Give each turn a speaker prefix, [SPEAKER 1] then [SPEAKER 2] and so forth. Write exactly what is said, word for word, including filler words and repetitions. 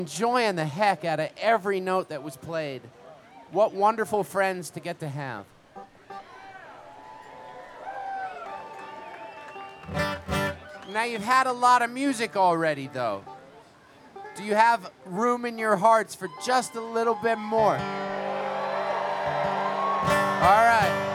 [SPEAKER 1] Enjoying the heck out of every note that was played. What wonderful friends to get to have. Now you've had a lot of music already, though. Do you have room in your hearts for just a little bit more? All right.